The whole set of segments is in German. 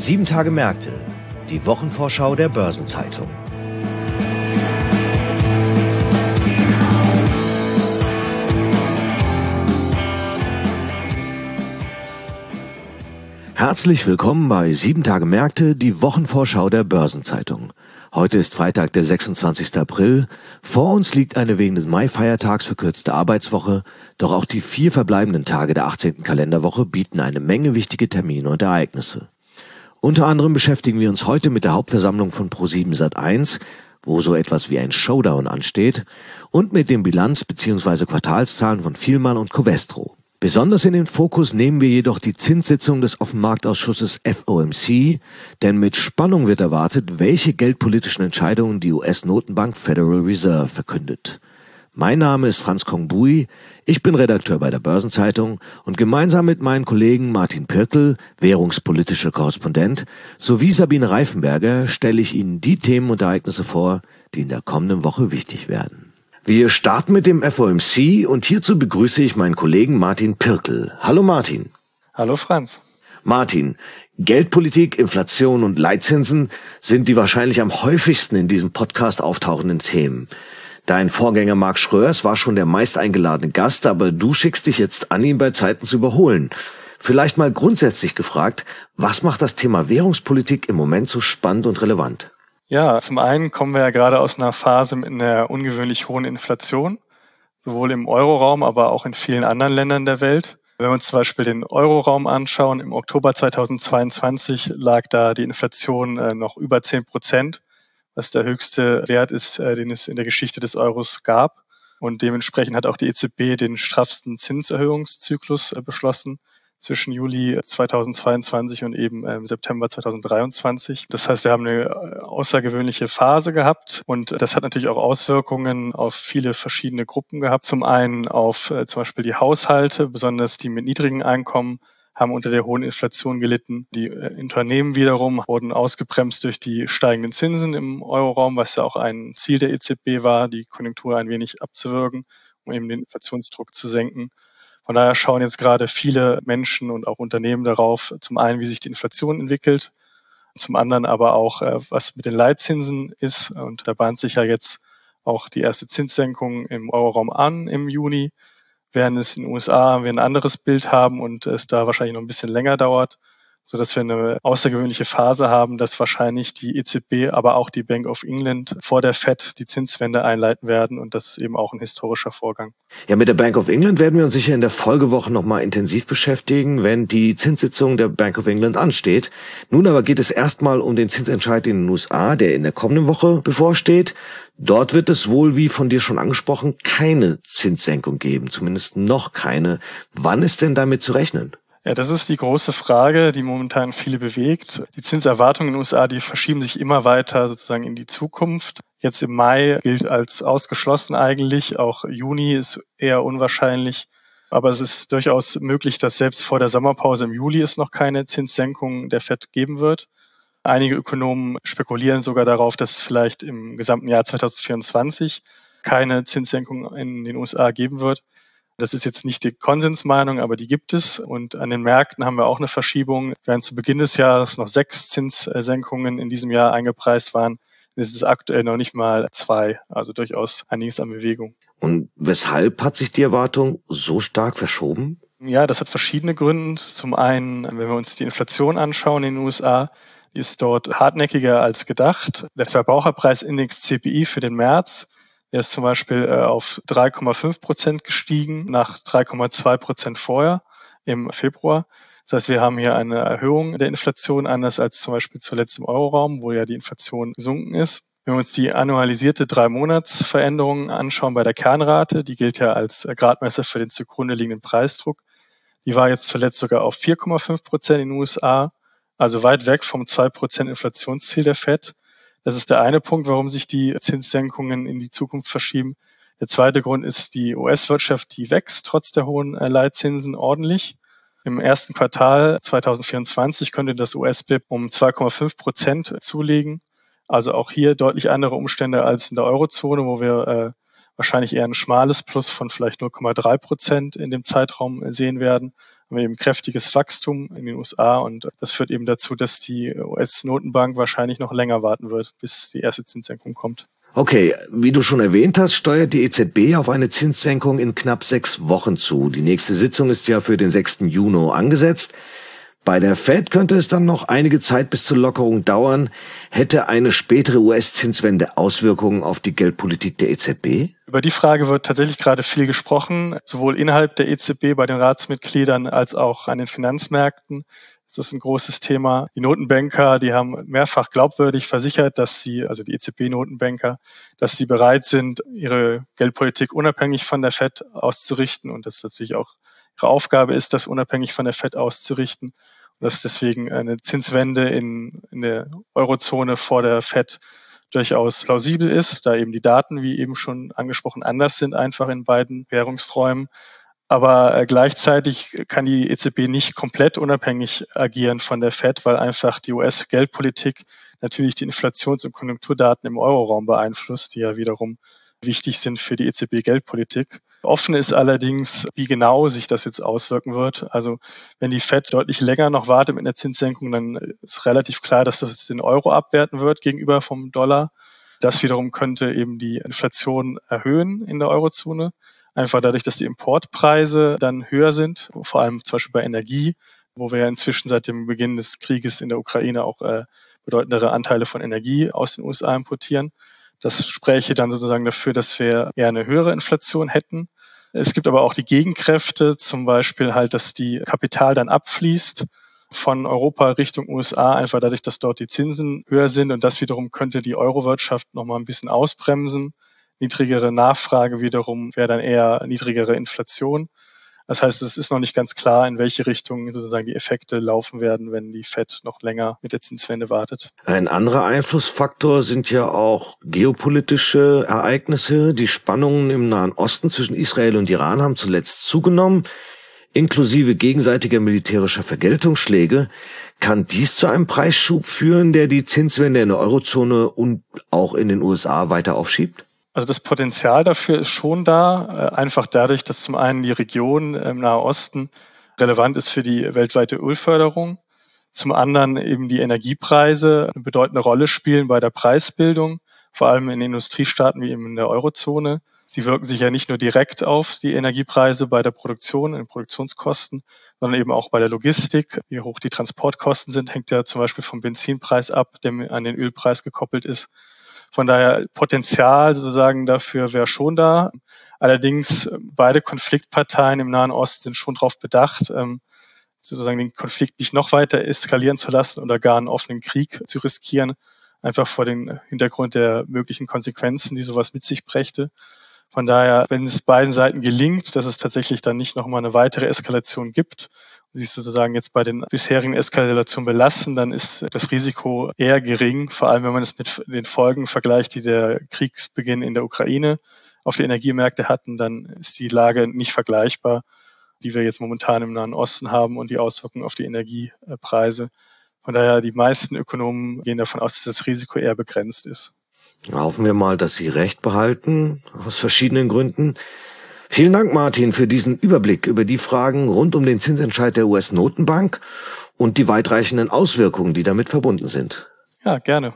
7 Tage Märkte, die Wochenvorschau der Börsenzeitung. Herzlich willkommen bei 7 Tage Märkte, die Wochenvorschau der Börsenzeitung. Heute ist Freitag, der 26. April. Vor uns liegt eine wegen des Mai-Feiertags verkürzte Arbeitswoche, doch auch die 4 verbleibenden Tage der 18. Kalenderwoche bieten eine Menge wichtige Termine und Ereignisse. Unter anderem beschäftigen wir uns heute mit der Hauptversammlung von ProSieben Sat.1, wo so etwas wie ein Showdown ansteht, und mit den Bilanz- bzw. Quartalszahlen von Vielmann und Covestro. Besonders in den Fokus nehmen wir jedoch die Zinssitzung des Offenmarktausschusses FOMC, denn mit Spannung wird erwartet, welche geldpolitischen Entscheidungen die US-Notenbank Federal Reserve verkündet. Mein Name ist Franz Kongbui, ich bin Redakteur bei der Börsenzeitung und gemeinsam mit meinen Kollegen Martin Pirkel, währungspolitischer Korrespondent, sowie Sabine Reifenberger stelle ich Ihnen die Themen und Ereignisse vor, die in der kommenden Woche wichtig werden. Wir starten mit dem FOMC und hierzu begrüße ich meinen Kollegen Martin Pirkel. Hallo Martin. Hallo Franz. Martin, Geldpolitik, Inflation und Leitzinsen sind die wahrscheinlich am häufigsten in diesem Podcast auftauchenden Themen. Dein Vorgänger Marc Schröers war schon der meist eingeladene Gast, aber du schickst dich jetzt an, ihn bei Zeiten zu überholen. Vielleicht mal grundsätzlich gefragt, was macht das Thema Währungspolitik im Moment so spannend und relevant? Ja, zum einen kommen wir ja gerade aus einer Phase mit einer ungewöhnlich hohen Inflation, sowohl im Euroraum, aber auch in vielen anderen Ländern der Welt. Wenn wir uns zum Beispiel den Euroraum anschauen, im Oktober 2022 lag da die Inflation noch über 10%, was der höchste Wert ist, den es in der Geschichte des Euros gab. Und dementsprechend hat auch die EZB den straffsten Zinserhöhungszyklus beschlossen zwischen Juli 2022 und eben September 2023. Das heißt, wir haben eine außergewöhnliche Phase gehabt und das hat natürlich auch Auswirkungen auf viele verschiedene Gruppen gehabt. Zum einen auf zum Beispiel die Haushalte, besonders die mit niedrigen Einkommen, haben unter der hohen Inflation gelitten. Die Unternehmen wiederum wurden ausgebremst durch die steigenden Zinsen im Euroraum, was ja auch ein Ziel der EZB war, die Konjunktur ein wenig abzuwürgen, um eben den Inflationsdruck zu senken. Von daher schauen jetzt gerade viele Menschen und auch Unternehmen darauf, zum einen, wie sich die Inflation entwickelt, zum anderen aber auch, was mit den Leitzinsen ist. Und da bahnt sich ja jetzt auch die erste Zinssenkung im Euroraum an im Juni, während es in den USA wir ein anderes Bild haben und es da wahrscheinlich noch ein bisschen länger dauert, sodass wir eine außergewöhnliche Phase haben, dass wahrscheinlich die EZB, aber auch die Bank of England vor der Fed die Zinswende einleiten werden und das ist eben auch ein historischer Vorgang. Ja, mit der Bank of England werden wir uns sicher in der Folgewoche nochmal intensiv beschäftigen, wenn die Zinssitzung der Bank of England ansteht. Nun aber geht es erstmal um den Zinsentscheid in den USA, der in der kommenden Woche bevorsteht. Dort wird es wohl, wie von dir schon angesprochen, keine Zinssenkung geben, zumindest noch keine. Wann ist denn damit zu rechnen? Ja, das ist die große Frage, die momentan viele bewegt. Die Zinserwartungen in den USA, die verschieben sich immer weiter sozusagen in die Zukunft. Jetzt im Mai gilt als ausgeschlossen eigentlich. Auch Juni ist eher unwahrscheinlich. Aber es ist durchaus möglich, dass selbst vor der Sommerpause im Juli es noch keine Zinssenkung der FED geben wird. Einige Ökonomen spekulieren sogar darauf, dass es vielleicht im gesamten Jahr 2024 keine Zinssenkung in den USA geben wird. Das ist jetzt nicht die Konsensmeinung, aber die gibt es. Und an den Märkten haben wir auch eine Verschiebung. Während zu Beginn des Jahres noch 6 Zinssenkungen in diesem Jahr eingepreist waren, ist es aktuell noch nicht mal 2. Also durchaus einiges an Bewegung. Und weshalb hat sich die Erwartung so stark verschoben? Ja, das hat verschiedene Gründe. Zum einen, wenn wir uns die Inflation anschauen in den USA, die ist dort hartnäckiger als gedacht. Der Verbraucherpreisindex CPI für den März, der ist zum Beispiel auf 3,5% gestiegen, nach 3,2% vorher im Februar. Das heißt, wir haben hier eine Erhöhung der Inflation, anders als zum Beispiel zuletzt im Euroraum, wo ja die Inflation gesunken ist. Wenn wir uns die annualisierte 3-Monats-Veränderung anschauen bei der Kernrate, die gilt ja als Gradmesser für den zugrunde liegenden Preisdruck, die war jetzt zuletzt sogar auf 4,5% in den USA, also weit weg vom 2% Inflationsziel der FED. Das ist der eine Punkt, warum sich die Zinssenkungen in die Zukunft verschieben. Der zweite Grund ist die US-Wirtschaft, die wächst trotz der hohen Leitzinsen ordentlich. Im ersten Quartal 2024 könnte das US-BIP um 2,5% zulegen. Also auch hier deutlich andere Umstände als in der Eurozone, wo wir wahrscheinlich eher ein schmales Plus von vielleicht 0,3% in dem Zeitraum sehen werden. haben wir eben kräftiges Wachstum in den USA und das führt eben dazu, dass die US-Notenbank wahrscheinlich noch länger warten wird, bis die erste Zinssenkung kommt. Okay, wie du schon erwähnt hast, steuert die EZB auf eine Zinssenkung in knapp 6 Wochen zu. Die nächste Sitzung ist ja für den 6. Juni angesetzt. Bei der Fed könnte es dann noch einige Zeit bis zur Lockerung dauern. Hätte eine spätere US-Zinswende Auswirkungen auf die Geldpolitik der EZB? Über die Frage wird tatsächlich gerade viel gesprochen, sowohl innerhalb der EZB bei den Ratsmitgliedern als auch an den Finanzmärkten. Das ist ein großes Thema. Die Notenbanker, die haben mehrfach glaubwürdig versichert, also die EZB-Notenbanker, dass sie bereit sind, ihre Geldpolitik unabhängig von der Fed auszurichten und dass natürlich auch ihre Aufgabe ist, das unabhängig von der Fed auszurichten. Und dass deswegen eine Zinswende in der Eurozone vor der Fed durchaus plausibel ist, da eben die Daten, wie eben schon angesprochen, anders sind einfach in beiden Währungsräumen. Aber gleichzeitig kann die EZB nicht komplett unabhängig agieren von der Fed, weil einfach die US-Geldpolitik natürlich die Inflations- und Konjunkturdaten im Euroraum beeinflusst, die ja wiederum wichtig sind für die EZB-Geldpolitik. Offen ist allerdings, wie genau sich das jetzt auswirken wird. Also wenn die Fed deutlich länger noch wartet mit einer Zinssenkung, dann ist relativ klar, dass das den Euro abwerten wird gegenüber vom Dollar. Das wiederum könnte eben die Inflation erhöhen in der Eurozone. Einfach dadurch, dass die Importpreise dann höher sind, vor allem zum Beispiel bei Energie, wo wir ja inzwischen seit dem Beginn des Krieges in der Ukraine auch bedeutendere Anteile von Energie aus den USA importieren. Das spräche dann sozusagen dafür, dass wir eher eine höhere Inflation hätten. Es gibt aber auch die Gegenkräfte, zum Beispiel halt, dass die Kapital dann abfließt von Europa Richtung USA, einfach dadurch, dass dort die Zinsen höher sind und das wiederum könnte die Eurowirtschaft nochmal ein bisschen ausbremsen. Niedrigere Nachfrage wiederum wäre dann eher niedrigere Inflation. Das heißt, es ist noch nicht ganz klar, in welche Richtung sozusagen die Effekte laufen werden, wenn die Fed noch länger mit der Zinswende wartet. Ein anderer Einflussfaktor sind ja auch geopolitische Ereignisse. Die Spannungen im Nahen Osten zwischen Israel und Iran haben zuletzt zugenommen, inklusive gegenseitiger militärischer Vergeltungsschläge. Kann dies zu einem Preisschub führen, der die Zinswende in der Eurozone und auch in den USA weiter aufschiebt? Also das Potenzial dafür ist schon da, einfach dadurch, dass zum einen die Region im Nahen Osten relevant ist für die weltweite Ölförderung, zum anderen eben die Energiepreise eine bedeutende Rolle spielen bei der Preisbildung, vor allem in Industriestaaten wie eben in der Eurozone. Sie wirken sich ja nicht nur direkt auf die Energiepreise bei der Produktion, in den Produktionskosten, sondern eben auch bei der Logistik. Wie hoch die Transportkosten sind, hängt ja zum Beispiel vom Benzinpreis ab, der an den Ölpreis gekoppelt ist. Von daher Potenzial sozusagen dafür wäre schon da. Allerdings beide Konfliktparteien im Nahen Osten sind schon darauf bedacht, sozusagen den Konflikt nicht noch weiter eskalieren zu lassen oder gar einen offenen Krieg zu riskieren, einfach vor dem Hintergrund der möglichen Konsequenzen, die sowas mit sich brächte. Von daher, wenn es beiden Seiten gelingt, dass es tatsächlich dann nicht nochmal eine weitere Eskalation gibt, sich sozusagen jetzt bei den bisherigen Eskalationen belassen, dann ist das Risiko eher gering, vor allem wenn man es mit den Folgen vergleicht, die der Kriegsbeginn in der Ukraine auf die Energiemärkte hatten, dann ist die Lage nicht vergleichbar, die wir jetzt momentan im Nahen Osten haben und die Auswirkungen auf die Energiepreise. Von daher, die meisten Ökonomen gehen davon aus, dass das Risiko eher begrenzt ist. Hoffen wir mal, dass Sie recht behalten, aus verschiedenen Gründen. Vielen Dank, Martin, für diesen Überblick über die Fragen rund um den Zinsentscheid der US-Notenbank und die weitreichenden Auswirkungen, die damit verbunden sind. Ja, gerne.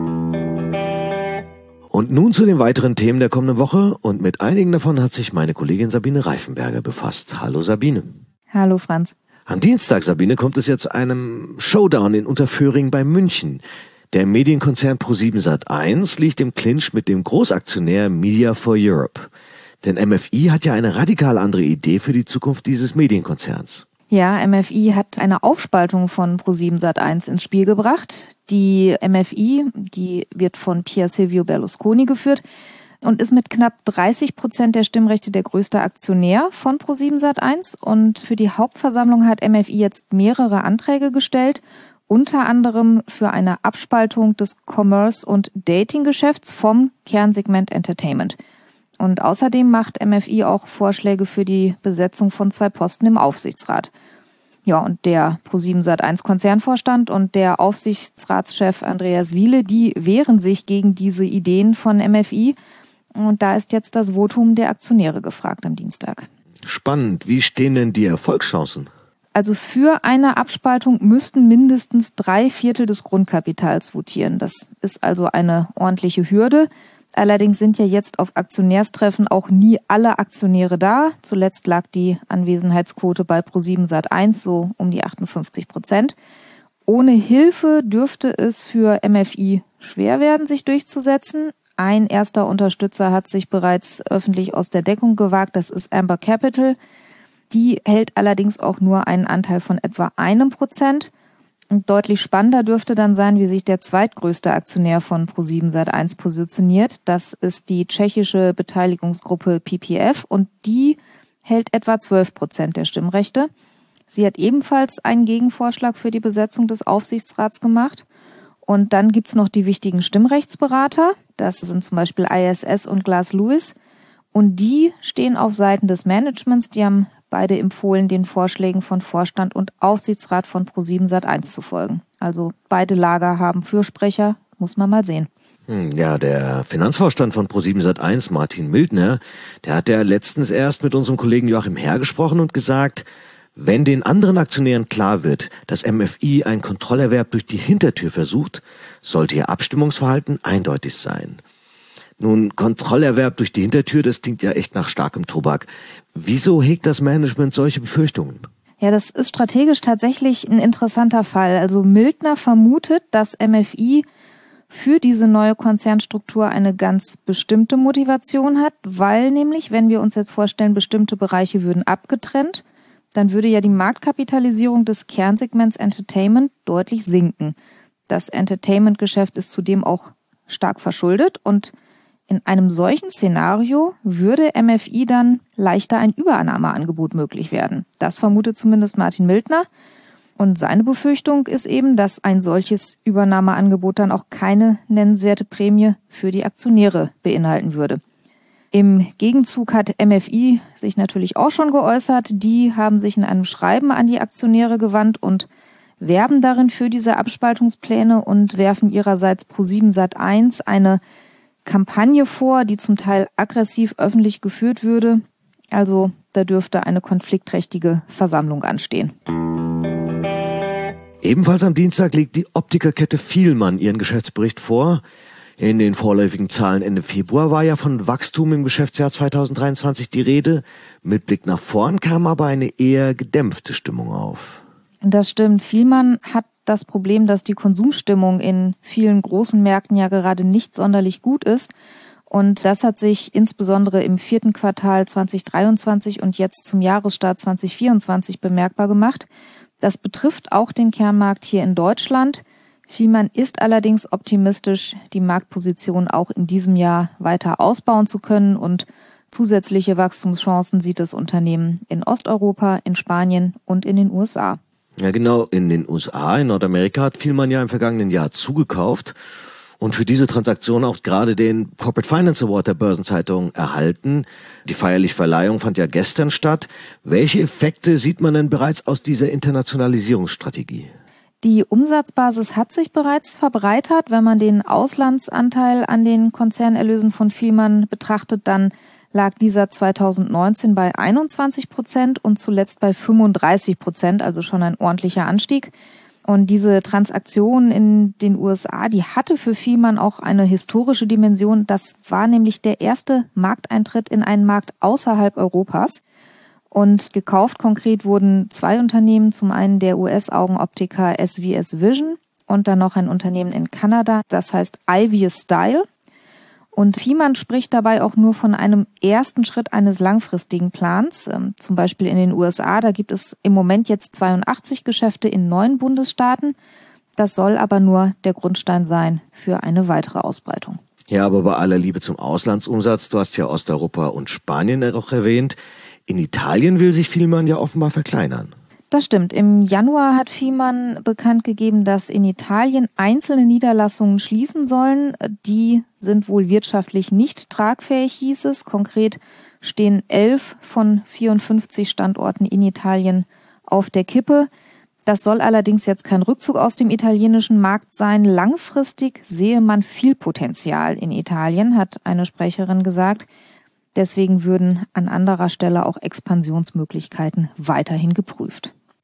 Und nun zu den weiteren Themen der kommenden Woche. Und mit einigen davon hat sich meine Kollegin Sabine Reifenberger befasst. Hallo Sabine. Hallo Franz. Am Dienstag, Sabine, kommt es jetzt zu einem Showdown in Unterföhring bei München. Der Medienkonzern ProSiebenSat.1 liegt im Clinch mit dem Großaktionär Media for Europe. Denn MFI hat ja eine radikal andere Idee für die Zukunft dieses Medienkonzerns. Ja, MFI hat eine Aufspaltung von ProSiebenSat.1 ins Spiel gebracht. Die MFI, die wird von Pier Silvio Berlusconi geführt und ist mit knapp 30% der Stimmrechte der größte Aktionär von ProSiebenSat.1. Und für die Hauptversammlung hat MFI jetzt mehrere Anträge gestellt, unter anderem für eine Abspaltung des Commerce- und Dating-Geschäfts vom Kernsegment Entertainment. Und außerdem macht MFI auch Vorschläge für die Besetzung von 2 Posten im Aufsichtsrat. Ja, und der ProSiebenSat.1 Konzernvorstand und der Aufsichtsratschef Andreas Wiele, die wehren sich gegen diese Ideen von MFI. Und da ist jetzt das Votum der Aktionäre gefragt am Dienstag. Spannend. Wie stehen denn die Erfolgschancen? Also für eine Abspaltung müssten mindestens 3/4 des Grundkapitals votieren. Das ist also eine ordentliche Hürde. Allerdings sind ja jetzt auf Aktionärstreffen auch nie alle Aktionäre da. Zuletzt lag die Anwesenheitsquote bei ProSiebenSat.1 so um die 58%. Ohne Hilfe dürfte es für MFI schwer werden, sich durchzusetzen. Ein erster Unterstützer hat sich bereits öffentlich aus der Deckung gewagt, das ist Amber Capital. Die hält allerdings auch nur einen Anteil von etwa 1%. Und deutlich spannender dürfte dann sein, wie sich der zweitgrößte Aktionär von ProSiebenSat.1 positioniert. Das ist die tschechische Beteiligungsgruppe PPF und die hält etwa 12% der Stimmrechte. Sie hat ebenfalls einen Gegenvorschlag für die Besetzung des Aufsichtsrats gemacht. Und dann gibt's noch die wichtigen Stimmrechtsberater. Das sind zum Beispiel ISS und Glass Lewis. Und die stehen auf Seiten des Managements. Die haben beide empfohlen, den Vorschlägen von Vorstand und Aufsichtsrat von ProSiebenSat.1 zu folgen. Also beide Lager haben Fürsprecher, muss man mal sehen. Ja, der Finanzvorstand von ProSiebenSat.1, Martin Mildner, der hat ja letztens erst mit unserem Kollegen Joachim Herr gesprochen und gesagt, wenn den anderen Aktionären klar wird, dass MFI einen Kontrollerwerb durch die Hintertür versucht, sollte ihr Abstimmungsverhalten eindeutig sein. Nun, Kontrollerwerb durch die Hintertür, das klingt ja echt nach starkem Tobak. Wieso hegt das Management solche Befürchtungen? Ja, das ist strategisch tatsächlich ein interessanter Fall. Also Mildner vermutet, dass MFI für diese neue Konzernstruktur eine ganz bestimmte Motivation hat, weil nämlich, wenn wir uns jetzt vorstellen, bestimmte Bereiche würden abgetrennt, dann würde ja die Marktkapitalisierung des Kernsegments Entertainment deutlich sinken. Das Entertainment-Geschäft ist zudem auch stark verschuldet und in einem solchen Szenario würde MFI dann leichter ein Übernahmeangebot möglich werden. Das vermutet zumindest Martin Mildner. Und seine Befürchtung ist eben, dass ein solches Übernahmeangebot dann auch keine nennenswerte Prämie für die Aktionäre beinhalten würde. Im Gegenzug hat MFI sich natürlich auch schon geäußert. Die haben sich in einem Schreiben an die Aktionäre gewandt und werben darin für diese Abspaltungspläne und werfen ihrerseits ProSiebenSat.1 eine Kampagne vor, die zum Teil aggressiv öffentlich geführt würde. Also da dürfte eine konfliktträchtige Versammlung anstehen. Ebenfalls am Dienstag legt die Optikerkette Fielmann ihren Geschäftsbericht vor. In den vorläufigen Zahlen Ende Februar war ja von Wachstum im Geschäftsjahr 2023 die Rede. Mit Blick nach vorn kam aber eine eher gedämpfte Stimmung auf. Das stimmt. Fielmann hat das Problem, dass die Konsumstimmung in vielen großen Märkten ja gerade nicht sonderlich gut ist. Und das hat sich insbesondere im 4. Quartal 2023 und jetzt zum Jahresstart 2024 bemerkbar gemacht. Das betrifft auch den Kernmarkt hier in Deutschland. Fielmann ist allerdings optimistisch, die Marktposition auch in diesem Jahr weiter ausbauen zu können und zusätzliche Wachstumschancen sieht das Unternehmen in Osteuropa, in Spanien und in den USA. Ja genau, in den USA, in Nordamerika hat Fielmann ja im vergangenen Jahr zugekauft und für diese Transaktion auch gerade den Corporate Finance Award der Börsenzeitung erhalten. Die feierliche Verleihung fand ja gestern statt. Welche Effekte sieht man denn bereits aus dieser Internationalisierungsstrategie? Die Umsatzbasis hat sich bereits verbreitert. Wenn man den Auslandsanteil an den Konzernerlösen von Fielmann betrachtet, dann lag dieser 2019 bei 21% und zuletzt bei 35%, also schon ein ordentlicher Anstieg. Und diese Transaktion in den USA, die hatte für Fielmann auch eine historische Dimension. Das war nämlich der erste Markteintritt in einen Markt außerhalb Europas. Und gekauft konkret wurden 2 Unternehmen, zum einen der US-Augenoptiker SVS Vision und dann noch ein Unternehmen in Kanada, das heißt Ivy Style. Und Fielmann spricht dabei auch nur von einem ersten Schritt eines langfristigen Plans, zum Beispiel in den USA. Da gibt es im Moment jetzt 82 Geschäfte in 9 Bundesstaaten. Das soll aber nur der Grundstein sein für eine weitere Ausbreitung. Ja, aber bei aller Liebe zum Auslandsumsatz, du hast ja Osteuropa und Spanien auch erwähnt. In Italien will sich Fielmann ja offenbar verkleinern. Das stimmt. Im Januar hat Fielmann bekannt gegeben, dass in Italien einzelne Niederlassungen schließen sollen. Die sind wohl wirtschaftlich nicht tragfähig, hieß es. Konkret stehen 11 von 54 Standorten in Italien auf der Kippe. Das soll allerdings jetzt kein Rückzug aus dem italienischen Markt sein. Langfristig sehe man viel Potenzial in Italien, hat eine Sprecherin gesagt. Deswegen würden an anderer Stelle auch Expansionsmöglichkeiten weiterhin geprüft.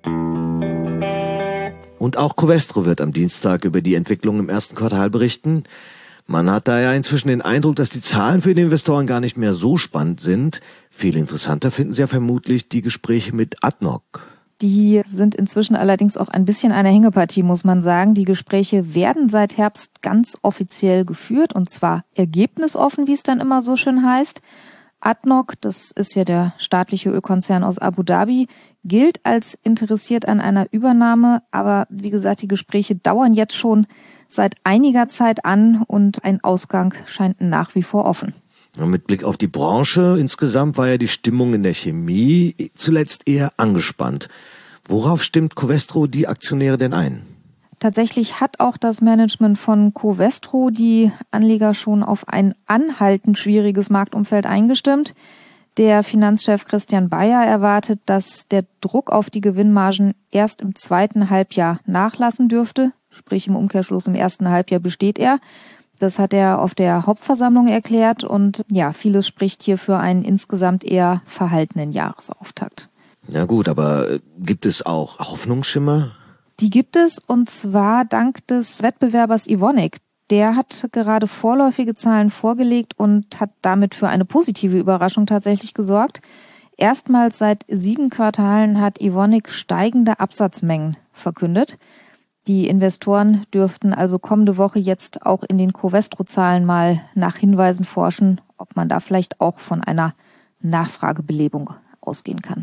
Und auch Covestro wird am Dienstag über die Entwicklung im ersten Quartal berichten. Man hat da ja inzwischen den Eindruck, dass die Zahlen für die Investoren gar nicht mehr so spannend sind. Viel interessanter finden sie ja vermutlich die Gespräche mit ADNOC. Die sind inzwischen allerdings auch ein bisschen eine Hängepartie, muss man sagen. Die Gespräche werden seit Herbst ganz offiziell geführt und zwar ergebnisoffen, wie es dann immer so schön heißt. ADNOC, das ist ja der staatliche Ölkonzern aus Abu Dhabi, gilt als interessiert an einer Übernahme. Aber wie gesagt, die Gespräche dauern jetzt schon seit einiger Zeit an und ein Ausgang scheint nach wie vor offen. Mit Blick auf die Branche insgesamt war ja die Stimmung in der Chemie zuletzt eher angespannt. Worauf stimmt Covestro die Aktionäre denn ein? Tatsächlich hat auch das Management von Covestro die Anleger schon auf ein anhaltend schwieriges Marktumfeld eingestimmt. Der Finanzchef Christian Baier erwartet, dass der Druck auf die Gewinnmargen erst im zweiten Halbjahr nachlassen dürfte. Sprich im Umkehrschluss im ersten Halbjahr besteht er. Das hat er auf der Hauptversammlung erklärt und ja, vieles spricht hier für einen insgesamt eher verhaltenen Jahresauftakt. Ja gut, aber gibt es auch Hoffnungsschimmer? Die gibt es und zwar dank des Wettbewerbers Evonik. Der hat gerade vorläufige Zahlen vorgelegt und hat damit für eine positive Überraschung tatsächlich gesorgt. Erstmals seit 7 Quartalen hat Evonik steigende Absatzmengen verkündet. Die Investoren dürften also kommende Woche jetzt auch in den Covestro-Zahlen mal nach Hinweisen forschen, ob man da vielleicht auch von einer Nachfragebelebung ausgehen kann.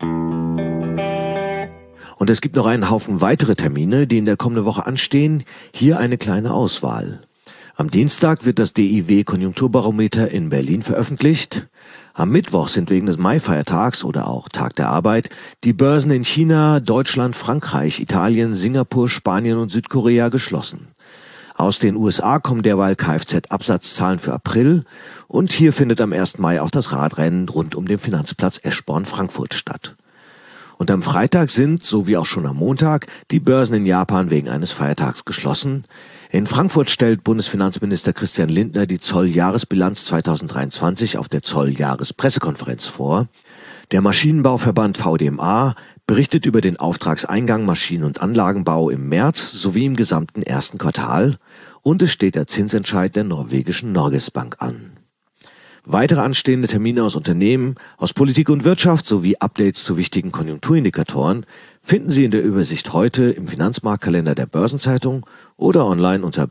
Und es gibt noch einen Haufen weitere Termine, die in der kommenden Woche anstehen. Hier eine kleine Auswahl. Am Dienstag wird das DIW-Konjunkturbarometer in Berlin veröffentlicht. Am Mittwoch sind wegen des Mai-Feiertags oder auch Tag der Arbeit die Börsen in China, Deutschland, Frankreich, Italien, Singapur, Spanien und Südkorea geschlossen. Aus den USA kommen derweil Kfz-Absatzzahlen für April und hier findet am 1. Mai auch das Radrennen rund um den Finanzplatz Eschborn-Frankfurt statt. Und am Freitag sind, so wie auch schon am Montag, die Börsen in Japan wegen eines Feiertags geschlossen. In Frankfurt stellt Bundesfinanzminister Christian Lindner die Zolljahresbilanz 2023 auf der Zolljahrespressekonferenz vor. Der Maschinenbauverband VDMA berichtet über den Auftragseingang Maschinen- und Anlagenbau im März sowie im gesamten ersten Quartal. Und es steht der Zinsentscheid der norwegischen Norges Bank an. Weitere anstehende Termine aus Unternehmen, aus Politik und Wirtschaft sowie Updates zu wichtigen Konjunkturindikatoren finden Sie in der Übersicht heute im Finanzmarktkalender der Börsenzeitung oder online unter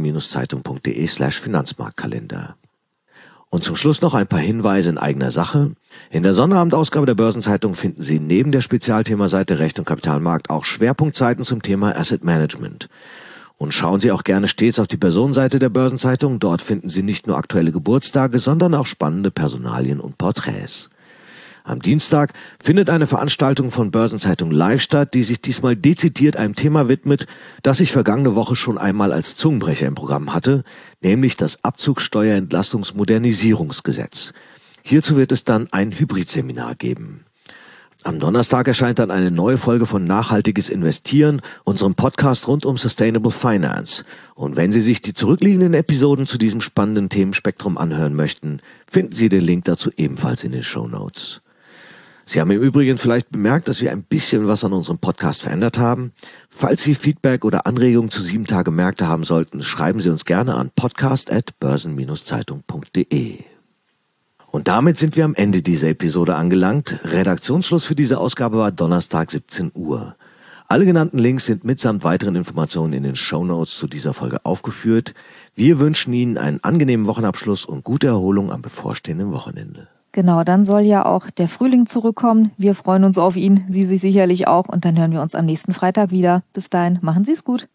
börsen-zeitung.de/Finanzmarktkalender. Und zum Schluss noch ein paar Hinweise in eigener Sache. In der Sonnterabendausgabe der Börsenzeitung finden Sie neben der Spezialthemaseite Recht und Kapitalmarkt auch Schwerpunktseiten zum Thema Asset Management. Und schauen Sie auch gerne stets auf die Personenseite der Börsenzeitung. Dort finden Sie nicht nur aktuelle Geburtstage, sondern auch spannende Personalien und Porträts. Am Dienstag findet eine Veranstaltung von Börsenzeitung live statt, die sich diesmal dezidiert einem Thema widmet, das ich vergangene Woche schon einmal als Zungenbrecher im Programm hatte, nämlich das Abzugsteuerentlastungsmodernisierungsgesetz. Hierzu wird es dann ein Hybridseminar geben. Am Donnerstag erscheint dann eine neue Folge von Nachhaltiges Investieren, unserem Podcast rund um Sustainable Finance. Und wenn Sie sich die zurückliegenden Episoden zu diesem spannenden Themenspektrum anhören möchten, finden Sie den Link dazu ebenfalls in den Shownotes. Sie haben im Übrigen vielleicht bemerkt, dass wir ein bisschen was an unserem Podcast verändert haben. Falls Sie Feedback oder Anregungen zu 7 Tage Märkte haben sollten, schreiben Sie uns gerne an podcast@börsen-zeitung.de. Und damit sind wir am Ende dieser Episode angelangt. Redaktionsschluss für diese Ausgabe war Donnerstag 17 Uhr. Alle genannten Links sind mitsamt weiteren Informationen in den Shownotes zu dieser Folge aufgeführt. Wir wünschen Ihnen einen angenehmen Wochenabschluss und gute Erholung am bevorstehenden Wochenende. Genau, dann soll ja auch der Frühling zurückkommen. Wir freuen uns auf ihn, Sie sich sicherlich auch. Und dann hören wir uns am nächsten Freitag wieder. Bis dahin, machen Sie es gut.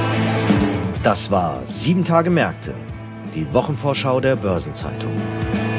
Das war 7 Tage Märkte, die Wochenvorschau der Börsenzeitung.